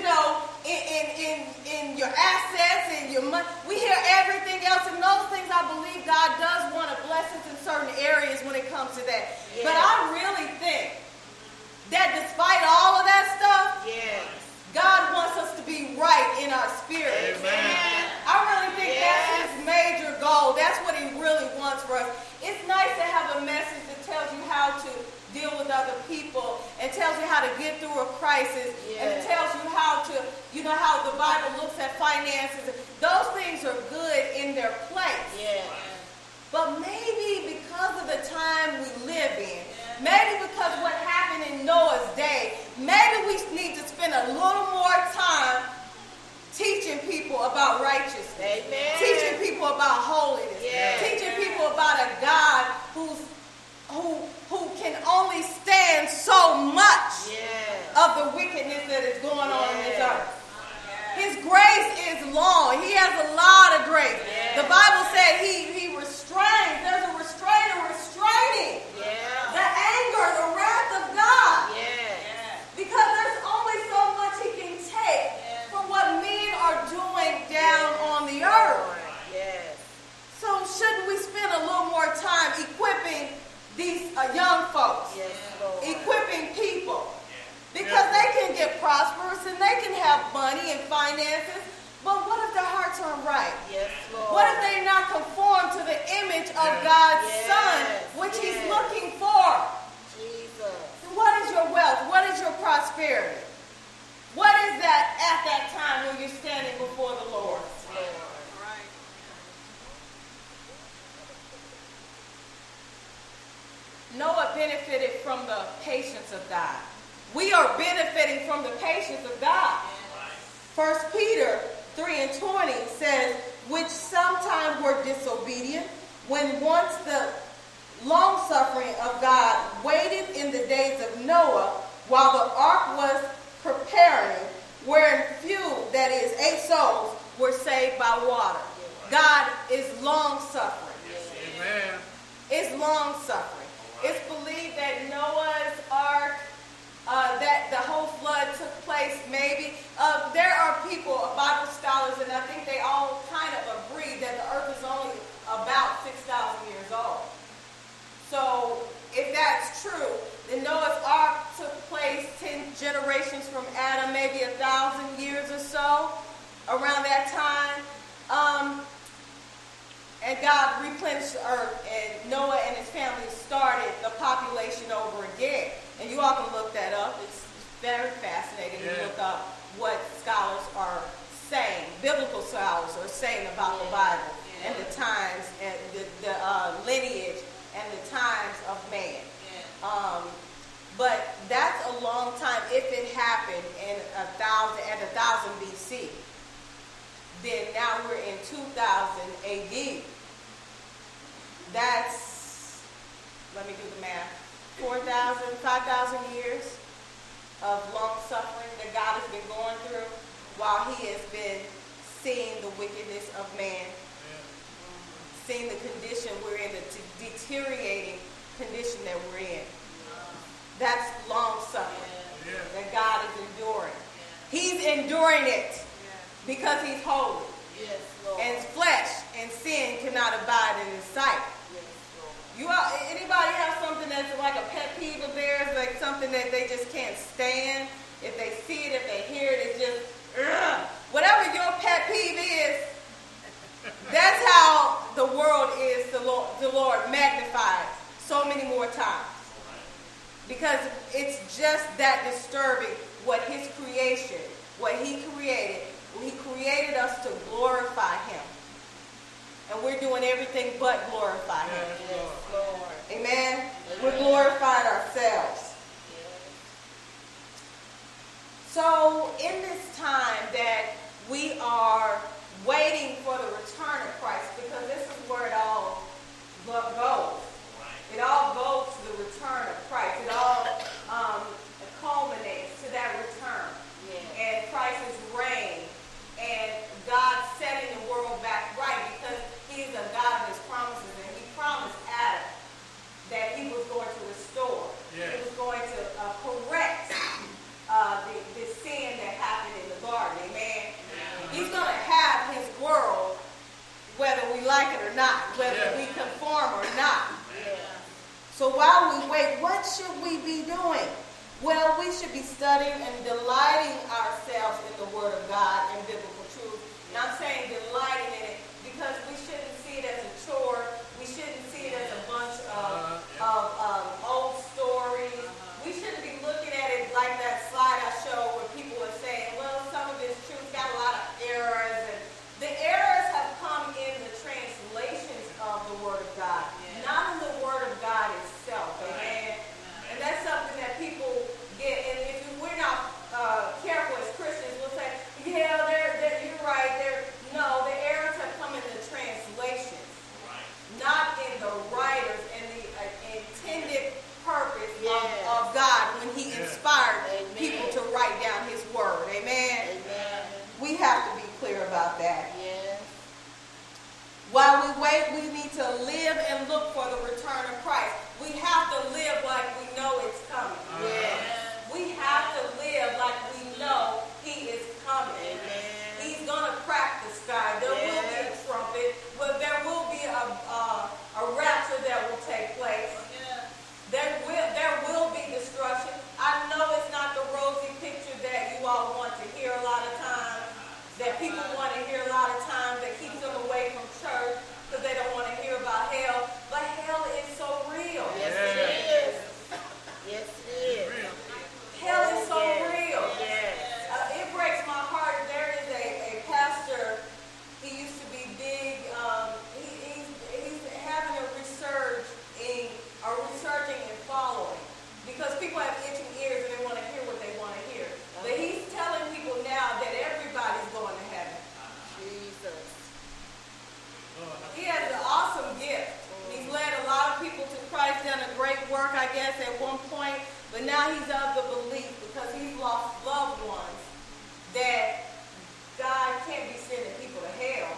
in your assets and your money. We hear everything else, and those things I believe God does want to bless us in certain areas when it comes to that. Yes. But I really think that despite all of that stuff, Yes. God wants us to be right in our spirit. Amen. I really think that's his major goal. That's what he really wants for us. It's nice to have a message that tells you how to deal with other people and tells you how to get through a crisis, and it Yes. tells you how to, how the Bible looks at finances. Those things are good in their place. Yes. But maybe because of the time we live in, maybe because what happened in Noah's day, maybe we need to spend a little more time teaching people about righteousness, Amen. teaching people about holiness, Yes. teaching people about a God who can only stand so much Yes. of the wickedness that is going on in this Yes. earth. His grace is long. He has a lot of grace. Yes. The Bible said he restrains. There's a restraint, restraining Yes. the anger, the wrath of God. Yes. Because there's only so much he can take from what men are doing down on the earth. Yes. So shouldn't we spend a little more time equipping these young folks? Yes, Lord. Equipping people. Because they can get prosperous and they can have money and finances. But what if their hearts aren't right? Yes, Lord. What if they not conform to the image of God's Yes. Son, which he's Yes. looking for? Jesus. What is your wealth? What is your prosperity? What is that at that time when you're standing before the Lord? Lord. Noah benefited from the patience of God. We are benefiting from the patience of God. 1 Peter 3:20 says, which sometime were disobedient, when once the long-suffering of God waited in the days of Noah, while the ark was preparing, wherein few, that is, 8 souls, were saved by water. God is long-suffering. Amen. It's long-suffering. It's believed that Noah's ark, that the whole flood took place maybe. There are people, Bible scholars, and I think they all kind of agree that the earth is only about 6,000 years old. So if that's true, then Noah's ark took place 10 generations from Adam, maybe 1,000 years or so, around that time. And God replenished the earth, and Noah and his family started the population over again. And you all can look that up. It's very fascinating to look up what scholars are saying, biblical scholars are saying about the Bible and the times and the lineage and the times of man. But that's a long time. If it happened in 1000 BC, then now we're in 2000 AD. That's, let me do the math, 4,000, 5,000 years of long suffering that God has been going through while he has been seeing the wickedness of man, seeing the condition we're in, the deteriorating condition that we're in. That's long suffering that God is enduring. He's enduring it because he's holy. Yes, Lord. And flesh and sin cannot abide in his sight. Yes, Lord. You all, anybody have something that's like a pet peeve of theirs, like something that they just can't stand? If they see it, if they hear it, it's just, ugh. Whatever your pet peeve is, that's how the world is the Lord magnified. many more times. Because it's just that disturbing what his creation, what he created. He created us to glorify him. And we're doing everything but glorify him. Yes, Lord. Amen? We're glorifying ourselves. So in this time that we are waiting for the return of Christ, because this is where it all goes. It all goes to the return of Christ. It all culminates to that return. Yes. And Christ's reign. And God setting the world back right, because he is a God of his promises. And he promised Adam that he was going to restore. Yes. He was going to correct the sin that happened in the garden. Amen. He's going to have his world, whether we like it or not, whether we conform or not. So while we wait, what should we be doing? Well, we should be studying and delighting ourselves in the Word of God and biblical truth. And I'm saying delighting in it because we shouldn't see it as a chore. We shouldn't see it as a bunch of old stories. We shouldn't be looking at it like that slide I showed where people are saying, well, some of this truth got a lot of errors. And the errors have come in the translations of the Word of God, not in the Word of God itself. Amen. And that's something that people get. And if we're not careful as Christians, we'll say, yeah, you're right. No, the errors have come in the translations, not in the writers and the intended purpose of God when he inspired people to write down his word. Amen. We have to be clear about that. Yes. While we wait, we need to live and look for the return of Christ. We have to live like we know it's coming. Yes. We have to live like we know he is coming. Amen. He's going to crack the sky. There will be a trumpet. But there will be a rapture that will take place. There will be destruction. I know it's not the rosy picture that you all want to hear a lot of times, that people want to hear a lot of times, that keeps them away from church because they don't want to hear about hell. But hell is so real. Yes, it is. Yes, it is. Hell is so real. Yes. It breaks my heart. There is a pastor. He used to be big. He's having a researching and following because people have itching ears and they want to hear what they want to hear. But he's telling people now that everybody's going to heaven. Jesus. He has an awesome gift. He's led a lot of people to Christ, done a great work, I guess, at one point. But now he's of the belief because he's lost loved ones that God can't be sending people to hell.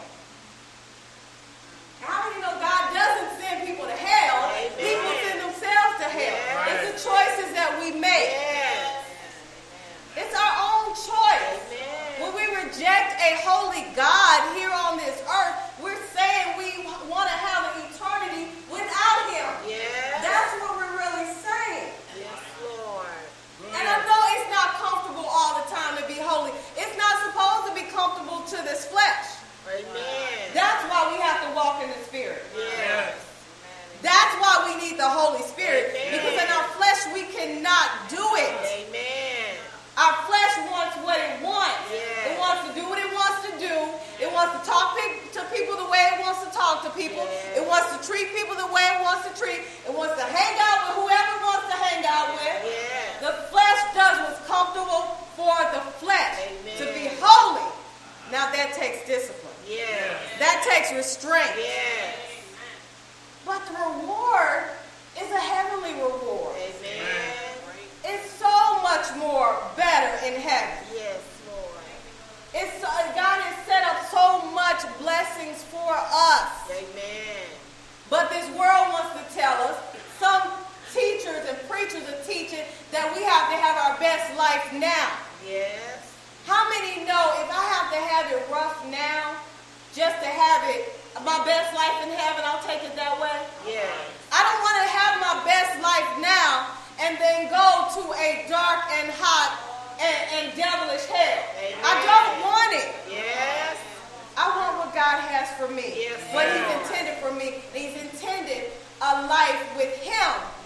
How do you know God doesn't send people to hell? Amen. People send themselves to hell. Yes. It's the choices that we make. Yes. It's our own choice. Amen. When we reject a holy God here on this earth, we're saying we want to have an eternity without him. Yes. That's what we're really saying. Yes, Lord. And I know it's not comfortable all the time to be holy. It's not supposed to be comfortable to this flesh. Amen. That's why we have to walk in the Spirit. Yes. That's why we need the Holy Spirit. Amen. Because in our flesh we cannot do it. Amen. Our flesh wants what it wants. Yes. It wants to do what it wants to do. It wants to talk to people the way it wants to talk to people. Yes. It wants to treat people the way it wants to treat. It wants to hang out with whoever it wants to hang out with. Yes. The flesh does what's comfortable for the flesh. Amen. To be holy. Now that takes discipline. Yes. That takes restraint. Yes. But the reward is a heavenly reward. Amen. It's so much more better in heaven. Yes, Lord. God has set up so much blessings for us. Amen. But this world wants to tell us, some teachers and preachers are teaching that we have to have our best life now. Yes. How many know if I have to have it rough now, just to have it, my best life in heaven, I'll take it that way? Yes. I don't want to have my best life now and then go to a dark and hot and devilish hell. Amen. I don't want it. Yes. I want what God has for me. Yes, what Lord. he's intended for me. And he's intended a life with him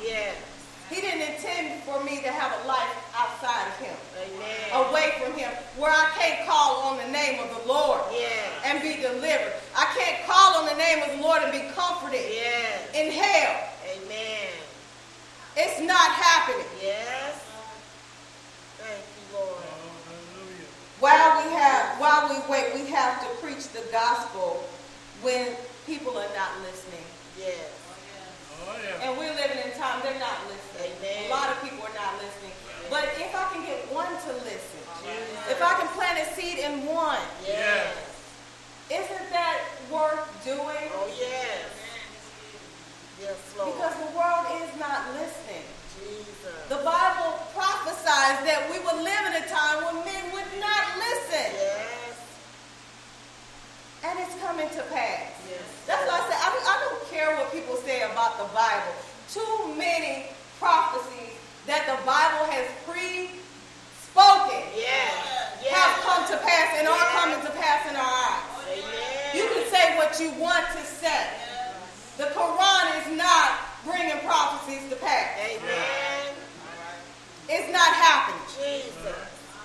need to have a life outside of him, Amen. away from him, where I can't call on the name of the Lord Yes. and be delivered. I can't call on the name of the Lord and be comforted Yes. in hell. Amen. It's not happening. Yes. Thank you, Lord. While we wait, we have to preach the gospel when people are not listening. Yes. Oh, yeah. And we're living in time they're not listening. Amen. A lot of people are not listening. But if I can get one to listen, Jesus. if I can plant a seed in one, Yes. isn't that worth doing? Oh, yes. Yes, Lord. Because the world is not listening. Jesus. The Bible prophesies that we would live in a time when men would not listen. Yes. And it's coming to pass. Yes. That's why I say I don't care what people say about the Bible. Too many prophecies that the Bible has pre-spoken Yes. have Yes. come to pass and are Yes. coming to pass in our eyes. Amen. You can say what you want to say. The Quran is not bringing prophecies to pass. Amen. It's not happening. Jesus.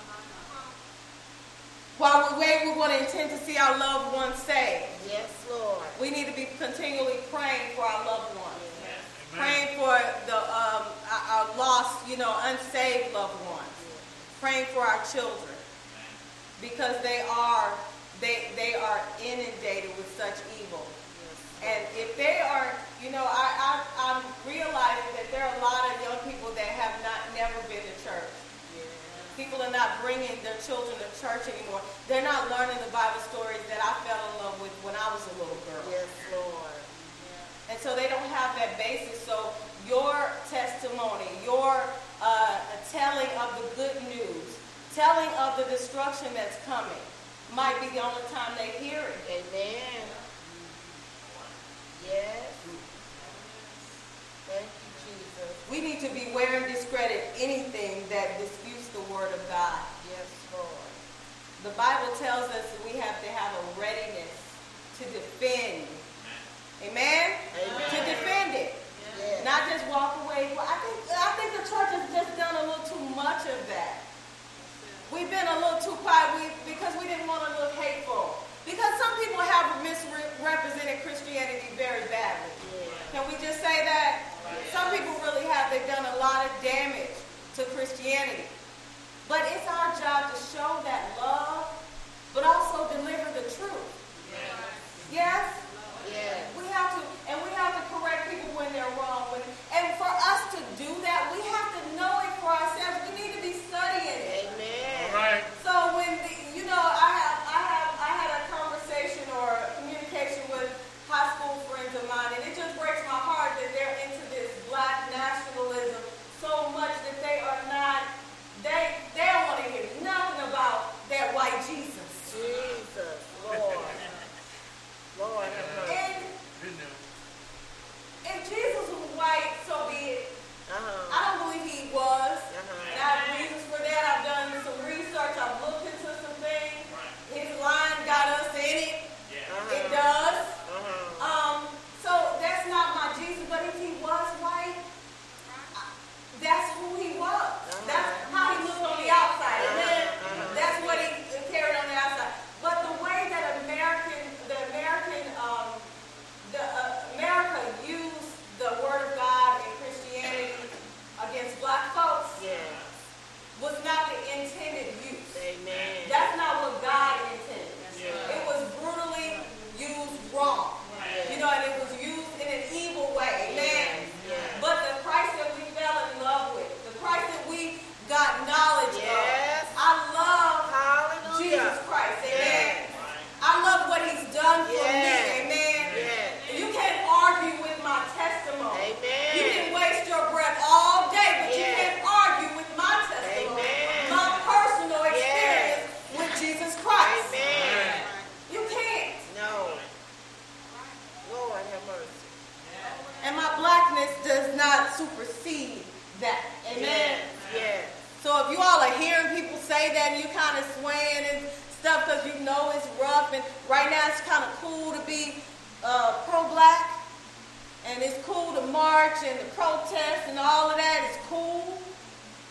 While we wait, we want to intend to see our loved ones saved. Yes, Lord. We need to be continually praying for our loved ones. Yes. Praying for the our lost, unsaved loved ones. Praying for our children, because they are inundated with such evil. And if they are, I'm realizing that there are a lot of young people that have never been to church. People are not bringing their children to church anymore. They're not learning the Bible stories that I fell in love with when I was a little girl. Yes, Lord. And so they don't have that basis. So your testimony, your telling of the good news, telling of the destruction that's coming, might be the only time they hear it. Amen. Yes. Thank you, Jesus. We need to beware and discredit anything that disputes the word of God. Yes, Lord. The Bible tells us that we have to have a readiness to defend. Amen? Amen. To defend it. Yes. Not just walk away. Well, I think the church has just done a little too much of that. We've been a little too quiet because we didn't want to look hateful. Because some people have misrepresented Christianity very badly. Yeah. Can we just say that? Some people really have. They've done a lot of damage to Christianity. But it's our job to show that love, but also deliver the truth. Yes? Yes. We have to, and we have to correct people when they're wrong. And for us to do that, we have to know it for ourselves. We need to be studying it. Amen. All right. So when I had a conversation or a communication with high school friends of mine, and it just breaks my heart that they're into this black nationalism so much that they don't want to hear nothing about that white Jesus. Jesus. Lord. Lord have mercy. And Good news. if Jesus was white, so be it. Uh-huh. I don't believe he was. Uh-huh. And I have reasons for that. I've done some research. I've looked into some things. His line got us in it. Uh-huh. It does. Uh-huh. So that's not my Jesus. But if he was white, that's who he was. That's how he looked on the outside. Amen. That's what he carried on the outside. But the way that America used the word of God and Christianity against black folks Yes. was not the intended use. Amen. That's not what God intended. Yeah. It was brutally used wrong. Yes. And it was used in an evil way. Amen. Yes. But the Christ that we fell in love with, the Christ that we got knowledge Yes. of, I love Hallelujah. Jesus Christ. Amen. Yes. I love what he's done for Yes. me. Amen. Yes. You can't argue with my testimony. Amen. You can waste your breath all day, but you Yes. can't argue with my testimony. Amen. My personal Yes. experience with Jesus Christ. Amen. You can't. No. Lord have mercy. And my blackness does not supersede that. Amen. Yes. Yes. So if you all are hearing people say that and you kind of swaying and stuff because you know it's rough, and right now it's kind of cool to be pro-black, and it's cool to march and to protest and all of that is cool.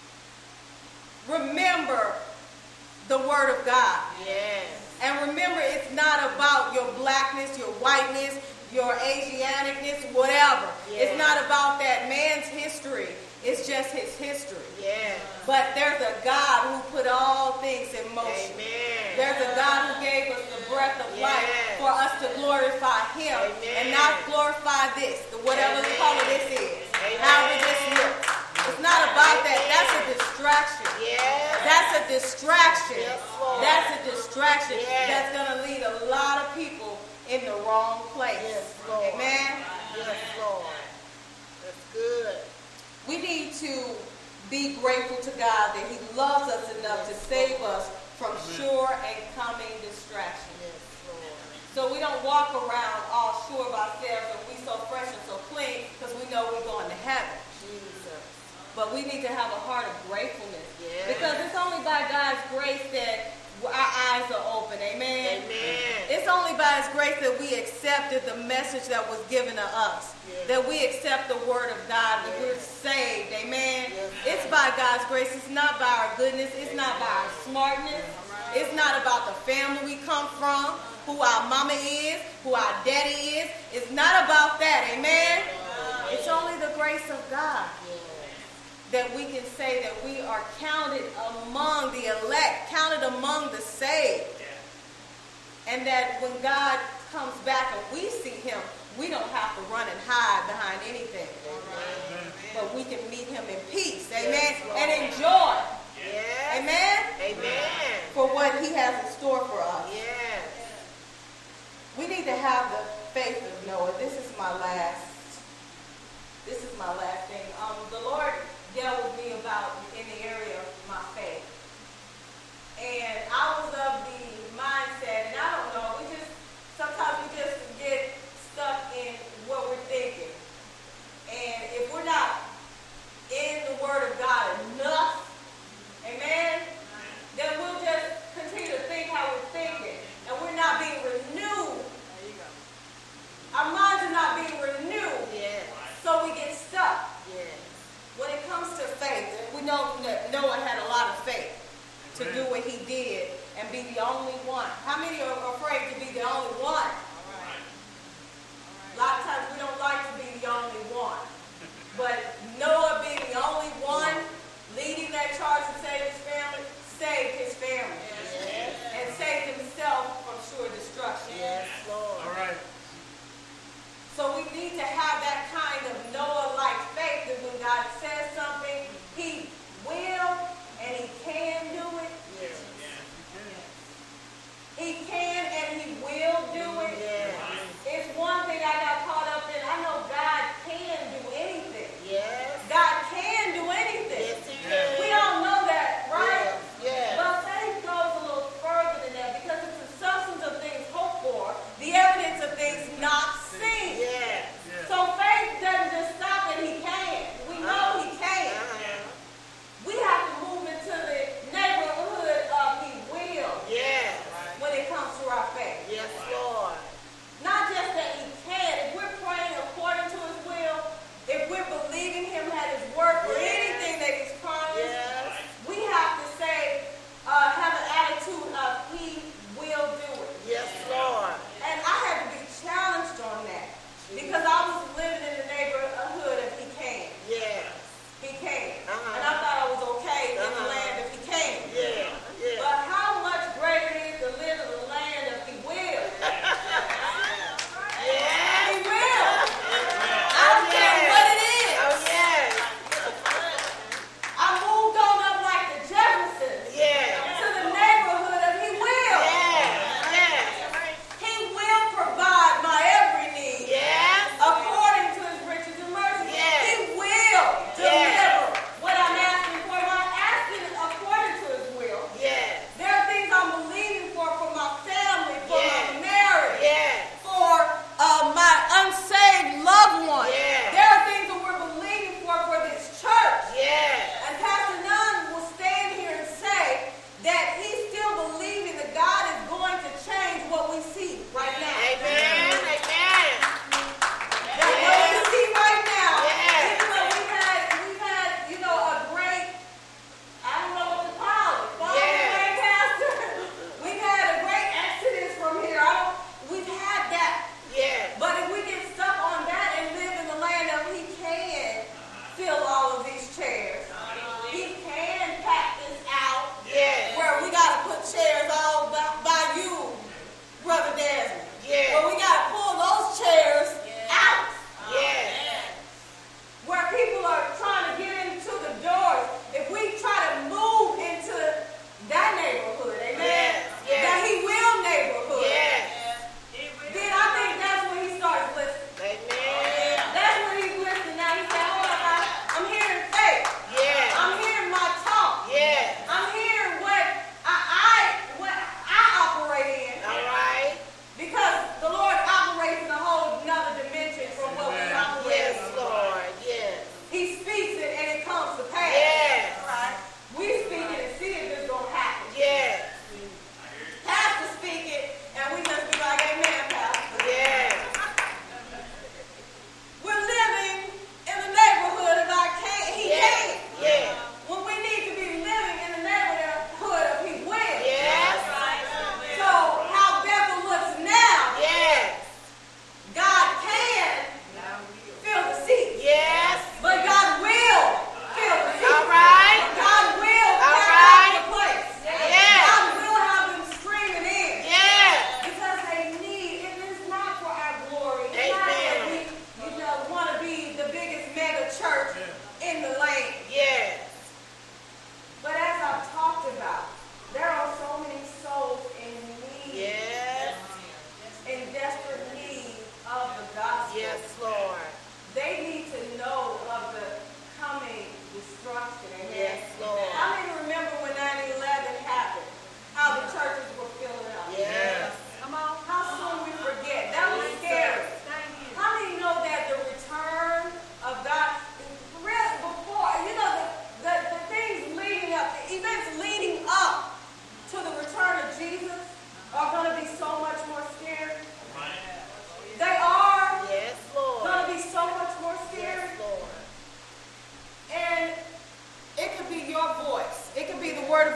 remember the Word of God. Yes. And remember, it's not about your blackness, your whiteness, your Asianicness, whatever. Yes. It's not about that man's history. It's just his history. Yes. But there's a God who put all things in motion. Amen. There's a God who gave us the breath of life Yes. for us to glorify Him. Amen. And not glorify this, whatever Amen. color this is. Amen. However this looks. It's not about that. That's a distraction. Yes. That's a distraction. Yes, Lord. That's a distraction Yes. that's going to lead a lot of people in the wrong place. Yes, Lord. Amen? Yes, Lord. That's good. We need to be grateful to God that He loves us enough to save us from sure and coming distraction. Yes, Lord. So we don't walk around all sure of ourselves and we so fresh and so clean because we know we're going to heaven. Jesus. But we need to have a heart of gratefulness. Yes. Because it's only by God's grace that our eyes are open. Amen? Amen. It's only by His grace that we accepted the message that was given to us. Yes. That we accept the Word of God. That Yes. we're saved. Amen? Yes. It's by God's grace. It's not by our goodness. It's not by our smartness. It's not about the family we come from, who our mama is, who our daddy is. It's not about that. Amen? It's only the grace of God that we can say that we are counted among the elect, counted among the saved. And that when God comes back and we see Him, we don't have to run and hide behind anything. But we can meet Him in peace. Amen? Yes, Lord. And enjoy. Yes. Amen? Amen. For what He has in store for us. Yes. We need to have the faith of Noah. This is my last thing. The Lord dealt with me about in the area of my faith. And I was of the mindset, and I don't know, sometimes we just get stuck in what we're thinking. And if we're not in the Word of God enough, amen, then we'll just continue to think how we're thinking. And we're not being renewed. Our minds are not being renewed.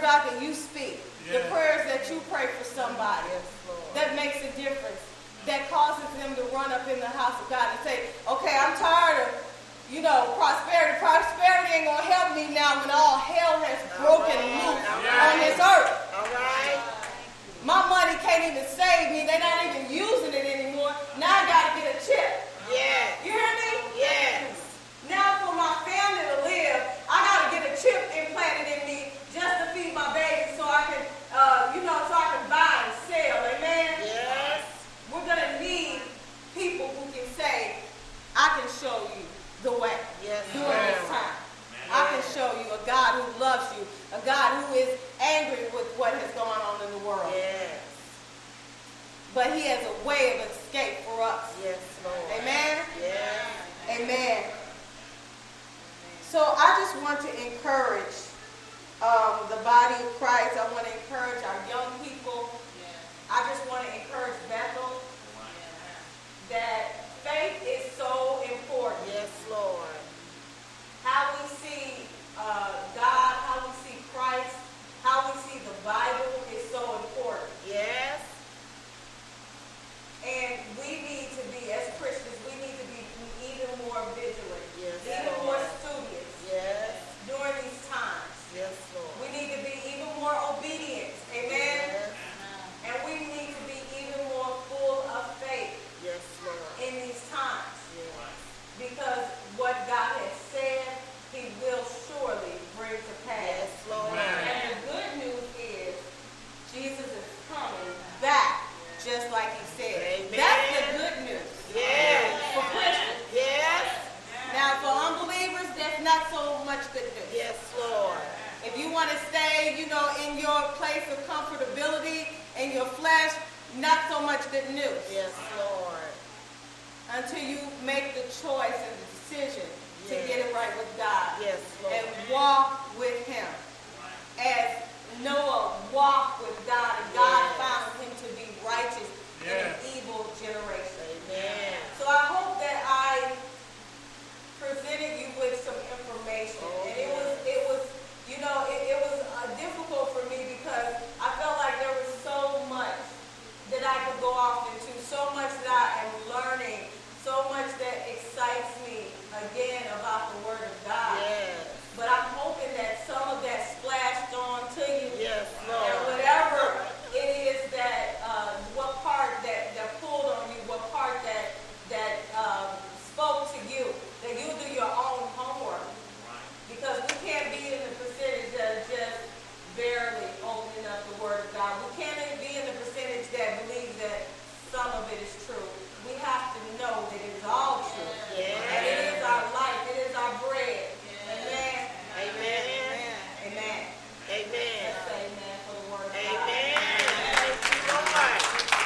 God, that you speak, the Yeah. prayers that you pray for somebody, Yes, Lord. that makes a difference, that causes them to run up in the house of God and say, okay, I'm tired of, prosperity. Prosperity ain't going to help me now when all hell has broken loose on this earth. All right. My money can't even save me. They're not even using it anymore. Now I got to get a chip. Yes. You hear me? Yes. Now for my family to live, I got to get a chip implanted in me just to feed my baby so I can, so I can buy and sell. Amen? Yes. We're going to need people who can say, I can show you the way Yes, during this time. I can show you a God who loves you, a God who is angry with what has gone on in the world. Yes. But he has a way of escape for us. Yes, Lord. Amen? Yes. Amen. So I just want to encourage the body of Christ. I want to encourage our young people. I just want to encourage Bethel that faith is so important. Yes, Lord. How we see God, how we see Christ, how we see the Bible is so important. Yes. And we need to be, as Christians, we need to be even more vigilant, Yes, even Lord. more studious Yes. during these times. Yes, Lord. We need to be even more obedient. Amen? Yes. And we need to be even more full of faith Yes, Lord. in these times. Yes. Because what God has said, he will surely bring to pass. Yes, Lord. Amen. And the good news is Jesus is coming back just like he said. Amen. That's the good news Yes. for Christians. Yes. Now, for unbelievers, that's not so much good news. Yes, Lord. If you want to stay, in your place of comfortability, in your flesh, not so much good news. Yes, Lord. Until you make the choice and the decision to Yes. get it right with God. Yes, Lord. And walk with him. As Noah walked with God, and God Yes. found him to be righteous in an Yes. evil generation. Amen. So I hope that I presented you with some information. Oh, And it was difficult for me because I felt like there was so much that I could go off into, so much that I am learning, so much that excites me again about the Word of God. Yes. But I'm hoping that some of that splashed on to you. Yes, And Lord. whatever it is that, what part that pulled on you, what part that spoke to you, that you do your own homework. Because we can't be in the percentage that just barely opening up the Word of God. We can't be in the percentage that believes that some of it is true. We have to know that it is all true. Yes. And it is our life. It is our bread. Amen. Amen. Amen. Amen. Let's say amen for the Word of God. Amen. Thank you, Lord.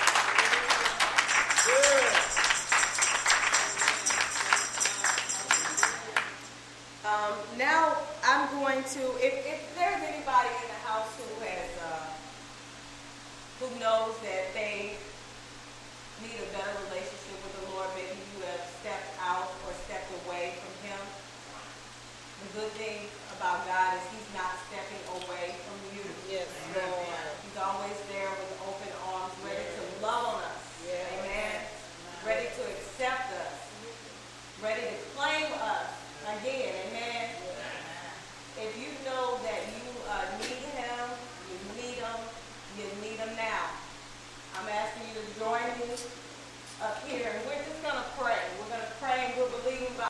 Good. Now I'm going to, if there's anybody in the house who knows that they need a better relationship with the Lord, maybe you have stepped out or stepped away from him. The good thing about God is he's not stepping away from you. Yes, Lord. He's always there with open arms, ready to love on us. Yes. Amen. Ready to accept us. Ready to claim us again. Amen. If you know that you need him, you need him now. I'm asking you to join me up here, and we're just going to pray. We're going to pray, and we're believing by